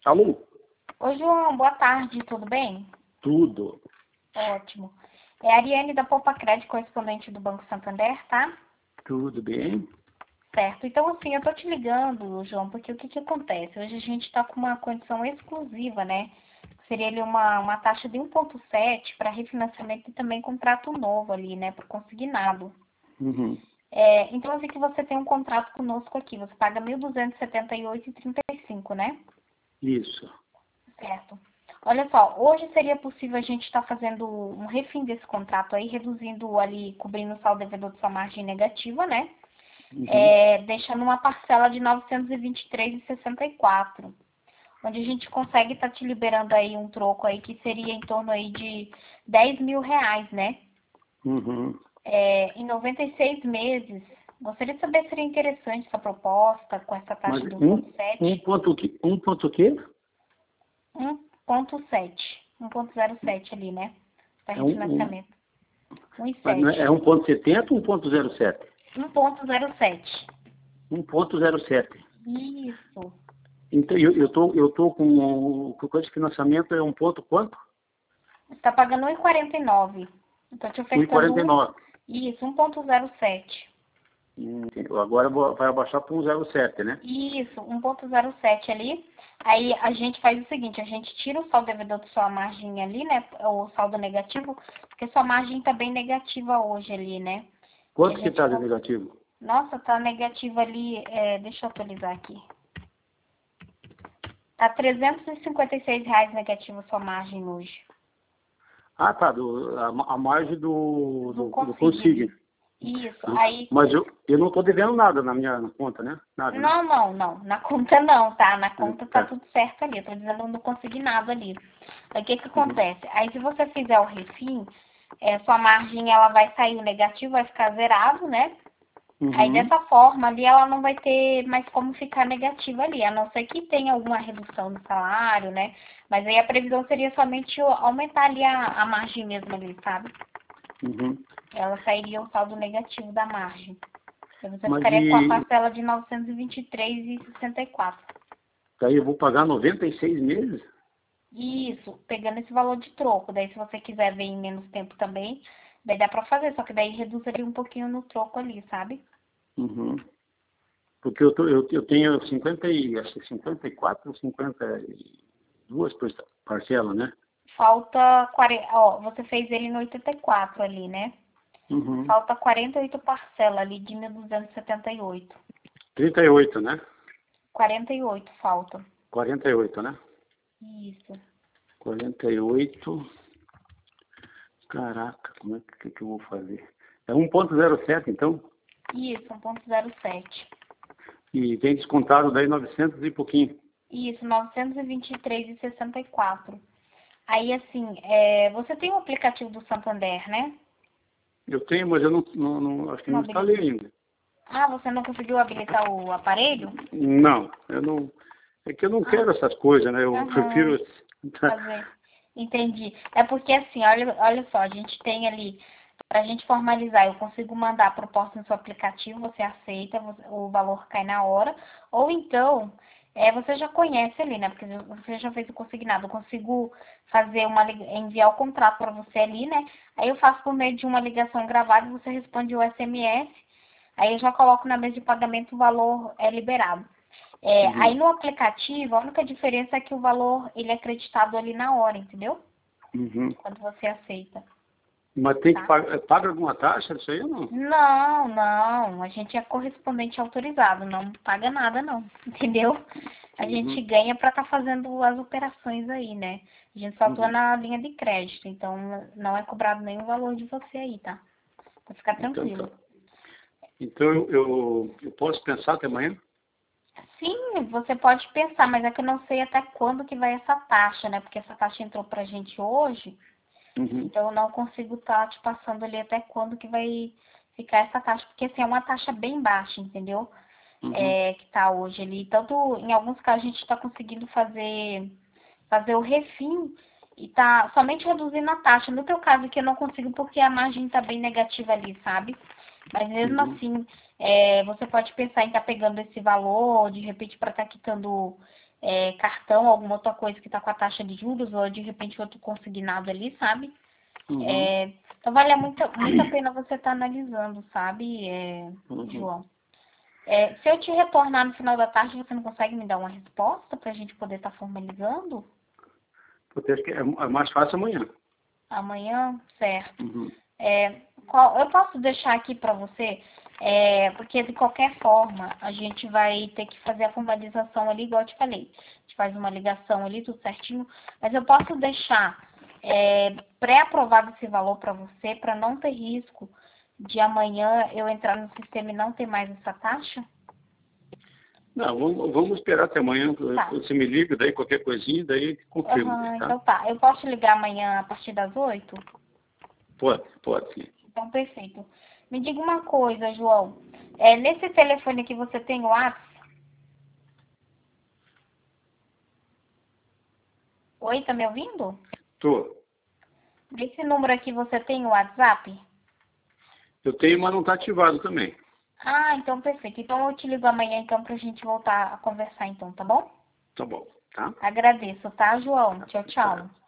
Alô? Oi, João, boa tarde, tudo bem? Tudo. Ótimo. É a Ariane da Poupa Crédito, correspondente do Banco Santander, tá? Tudo bem? Certo. Então, assim, eu tô te ligando, João, porque o que que acontece? Hoje a gente tá com uma condição exclusiva, né? Seria ali uma taxa de 1,7 para refinanciamento e também contrato novo ali, né? Por consignado. Uhum. Então, eu vi que você tem um contrato conosco aqui. Você paga R$ 1.278,35, né? Isso. Certo. Olha só, hoje seria possível a gente estar fazendo um refim desse contrato aí, reduzindo ali, cobrindo o saldo devedor de sua margem negativa, né? Uhum. Deixando uma parcela de R$ 923,64, onde a gente consegue estar te liberando aí um troco aí que seria em torno aí de R$ 10.000, né? Uhum. Em 96 meses. Gostaria de saber se seria interessante essa proposta com essa Mas taxa de 1,7. um ponto o quê? 1,7. 1,07 ali, né? Para É refinanciamento. mas não 1,7. é 1,70 ou 1,07? 1,07. 1,07. Isso. Então, eu tô com coisa de financiamento é um ponto quanto? Você está pagando 1,49. Estou te ofertando 1,49. isso, 1,07. Agora vai abaixar para 1,07, né? Isso, 1,07 ali. Aí a gente faz o seguinte, a gente tira o saldo devedor de sua margem ali, né? O saldo negativo, porque sua margem está bem negativa hoje ali, né? E a Quanto que gente está de negativo? Nossa, tá negativa ali. Deixa eu atualizar aqui. Tá R$ 356 negativo sua margem hoje. Ah, tá. A margem Do do Consigne. Consigne. Isso. Né? Aí. Mas eu não estou devendo nada na minha conta, né? Nada, né? Não, não, não. Na conta não, tá? Na conta tá Tá. tudo certo ali. Eu tô dizendo no consignado ali. Aí o que que Uhum. acontece? Aí se você fizer o refim, sua margem ela vai sair o negativo, vai ficar zerado, né? Aí Uhum. dessa forma ali ela não vai ter mais como ficar negativa ali, a não ser que tenha alguma redução do salário, né? Mas aí a previsão seria somente aumentar ali a margem mesmo ali, sabe? Uhum. Ela sairia o saldo negativo da margem. Aí você Mas ficaria com a parcela de R$ 923,64. daí eu vou pagar 96 meses? Isso, pegando esse valor de troco. Daí se você quiser ver em menos tempo também, daí dá pra fazer, só que daí reduz ali um pouquinho no troco ali, sabe? Uhum. Porque eu tenho 50 e, acho que 54 ou 52 parcelas, né? Falta 40, ó, você fez ele no 84 ali, né? Uhum. Falta 48 parcelas ali de 1.278. 38, né? 48 falta. 48, né? Isso. 48. Caraca, como é que eu vou fazer? É 1,07, então? Isso, 1,07. E tem descontado daí 900 e pouquinho. Isso, 923,64. Aí, assim, você tem o aplicativo do Santander, né? Eu tenho, mas eu acho que Não não instalei habilita. ainda. Ah, você não conseguiu habilitar o aparelho? Não, eu não. É que eu não Ah, quero essas coisas, né? Eu aham. prefiro. Fazer. Entendi. É porque assim, olha só, a gente tem ali, para a gente formalizar, eu consigo mandar a proposta no seu aplicativo, você aceita, o valor cai na hora, ou então, você já conhece ali, né? Porque você já fez o consignado, eu consigo fazer enviar o contrato para você ali, né? Aí eu faço por meio de uma ligação gravada, você responde o SMS, aí eu já coloco na mesa de pagamento o valor é liberado. Aí Uhum, no aplicativo, a única diferença é que o valor ele é acreditado ali na hora, entendeu? uhum. Quando você aceita, Mas tem que tá? paga alguma taxa isso aí ou não? Não, não, a gente é correspondente autorizado, não paga nada não, entendeu? A gente Uhum, ganha para estar fazendo as operações aí, né? A gente só atua uhum. na linha de crédito, então não é cobrado nenhum valor de você aí, tá? Pra ficar Então tá. tranquilo. Então eu posso pensar até amanhã? Sim, você pode pensar, mas é que eu não sei até quando que vai essa taxa, né? Porque essa taxa entrou pra gente hoje. Uhum, Então, eu não consigo estar te passando ali até quando que vai ficar essa taxa, porque assim, é uma taxa bem baixa, entendeu? uhum, Que tá hoje ali. Tanto, em alguns casos, a gente está conseguindo fazer o refim e tá somente reduzindo a taxa. No teu caso aqui, eu não consigo porque a margem tá bem negativa ali, sabe? Mas mesmo uhum, assim, você pode pensar em estar pegando esse valor, de repente, para estar quitando cartão, alguma outra coisa que está com a taxa de juros, ou de repente outro consignado ali, sabe? Uhum. Então vale muito a pena você estar analisando, sabe, Uhum. João? Se eu te retornar no final da tarde, você não consegue me dar uma resposta para a gente poder estar formalizando? Porque acho que é mais fácil amanhã. Amanhã, certo. Uhum. Eu posso deixar aqui para você, porque de qualquer forma a gente vai ter que fazer a formalização ali, igual eu te falei. A gente faz uma ligação ali, tudo certinho, mas eu posso deixar pré-aprovado esse valor para você, para não ter risco de amanhã eu entrar no sistema e não ter mais essa taxa? Não, vamos esperar até amanhã. Tá. Você me liga, daí qualquer coisinha, daí confirmo. Tá? Então tá. Eu posso ligar amanhã a partir das 8? Pode sim. Então, perfeito. Me diga uma coisa, João. Nesse telefone aqui você tem o WhatsApp? Oi, tá me ouvindo? Tô. Nesse número aqui você tem o WhatsApp? Eu tenho, mas não está ativado também. Ah, então perfeito. Então eu te ligo amanhã então pra gente voltar a conversar então, tá bom? Tá bom, tá? Agradeço, tá, João? Tchau, tchau.